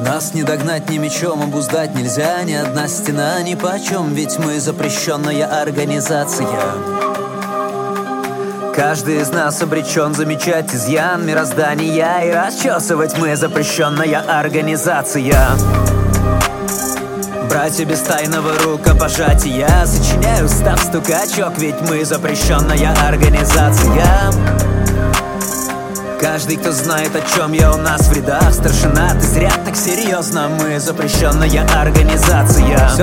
Нас не догнать ни мечом, обуздать нельзя. Ни одна стена ни почем, ведь мы запрещенная организация. Каждый из нас обречен замечать изъян мироздания, и расчесывать мы запрещенная организация. Братья без тайного рукопожатия, сочиняю устав стукачок, ведь мы запрещенная организация. Каждый, кто знает, о чем я, у нас в рядах старшина. Ты зря так серьезно, мы запрещенная организация.